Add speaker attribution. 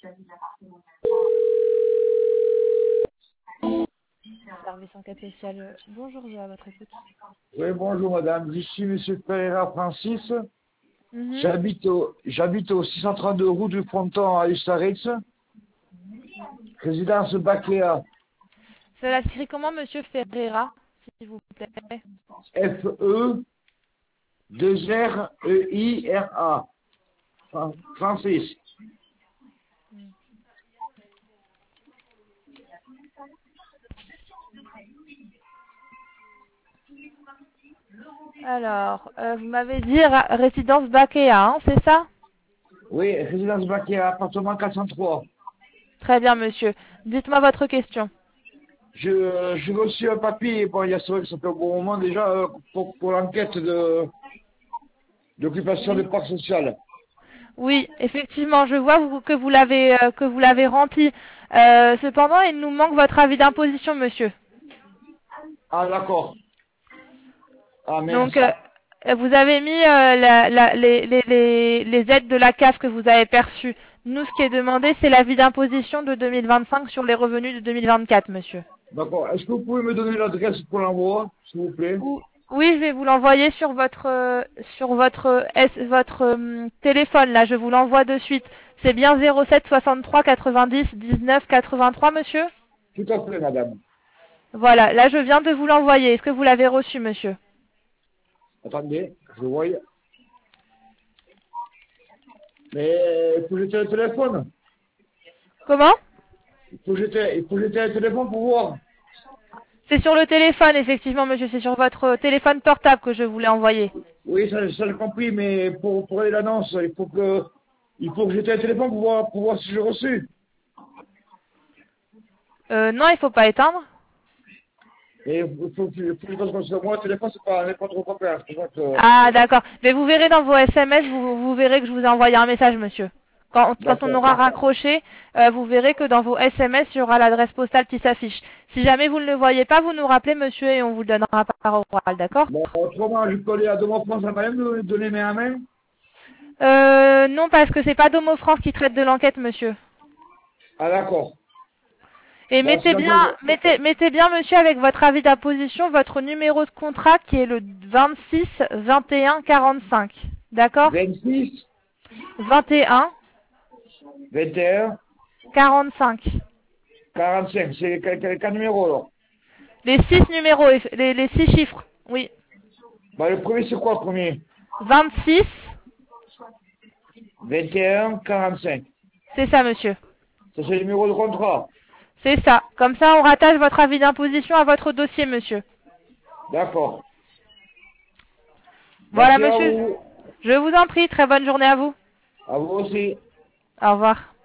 Speaker 1: Service enquête spéciale. Bonjour, je à votre écoute.
Speaker 2: Oui, bonjour madame, je suis monsieur Pereira Francis.
Speaker 1: Mhm.
Speaker 2: J'habite au 632 rue du Fronton à Ustaritz, résidence Bakea,
Speaker 1: Cela s'écrit comment, monsieur Ferreira, s'il vous plaît?
Speaker 2: F-E-2-R-E-I-R-A, Francis.
Speaker 1: Alors, vous m'avez dit résidence Bakea, hein, c'est ça?
Speaker 2: Oui, résidence Bakea, appartement 403.
Speaker 1: Très bien, monsieur. Dites-moi votre question.
Speaker 2: J'ai reçu un papier, bon, c'est vrai que ça fait un bon moment déjà, pour l'enquête d'occupation de
Speaker 1: Oui.
Speaker 2: parc social.
Speaker 1: Oui, effectivement, je vois que vous l'avez rempli. Cependant, il nous manque votre avis d'imposition, monsieur.
Speaker 2: Ah d'accord, ah
Speaker 1: Donc,
Speaker 2: mince.
Speaker 1: vous avez mis les aides de la CAF que vous avez perçues. Nous, ce qui est demandé, c'est l'avis d'imposition de 2025 sur les revenus de 2024, monsieur.
Speaker 2: D'accord, est-ce que vous pouvez me donner l'adresse pour l'envoi, s'il vous plaît?
Speaker 1: Oui, je vais vous l'envoyer sur votre téléphone. Là, je vous l'envoie de suite. C'est bien 07 63 90 19 83, monsieur?
Speaker 2: Tout à fait, madame.
Speaker 1: Voilà, là, je viens de vous l'envoyer. Est-ce que vous l'avez reçu, monsieur?
Speaker 2: Attendez, je le vois. Mais il faut jeter le téléphone.
Speaker 1: Comment?
Speaker 2: Il faut jeter le téléphone pour voir.
Speaker 1: C'est sur le téléphone, effectivement, monsieur. C'est sur votre téléphone portable que je voulais envoyer.
Speaker 2: Oui, ça j'ai compris, mais pour aller l'annonce, il faut que jette le téléphone pour voir si j'ai reçu.
Speaker 1: Non, il faut pas éteindre.
Speaker 2: Et il faut que je fasse comme ça. Moi, le téléphone, c'est pas trop complet. C'est pour ça que...
Speaker 1: Ah, d'accord. Mais vous verrez dans vos SMS, vous verrez que je vous ai envoyé un message, monsieur. Quand on
Speaker 2: D'accord.
Speaker 1: aura raccroché, vous verrez que dans vos SMS, il y aura l'adresse postale qui s'affiche. Si jamais vous ne le voyez pas, vous nous rappelez, monsieur, et on vous le donnera par oral, d'accord?
Speaker 2: Bon, autrement, je peux aller à Demain France, ça va même me donner mes mains.
Speaker 1: Non, parce que c'est pas Domo France qui traite de l'enquête, monsieur.
Speaker 2: Ah, d'accord.
Speaker 1: Et
Speaker 2: Bon, sinon,
Speaker 1: mettez bien, monsieur, avec votre avis d'imposition, votre numéro de contrat qui est le 26 21 45. D'accord?
Speaker 2: 26,
Speaker 1: 21
Speaker 2: 21,
Speaker 1: 45.
Speaker 2: 45. C'est quel numéro, alors?
Speaker 1: Les 6 numéros, les 6 chiffres. Oui.
Speaker 2: Bah, le premier, c'est quoi, le premier?
Speaker 1: 26.
Speaker 2: 21, 45.
Speaker 1: C'est ça, monsieur.
Speaker 2: Ça, c'est le numéro de contrat.
Speaker 1: C'est ça. Comme ça, on rattache votre avis d'imposition à votre dossier, monsieur.
Speaker 2: D'accord.
Speaker 1: Voilà,
Speaker 2: Merci à
Speaker 1: monsieur.
Speaker 2: vous.
Speaker 1: Je vous en prie. Très bonne journée à vous.
Speaker 2: À vous aussi.
Speaker 1: Au revoir.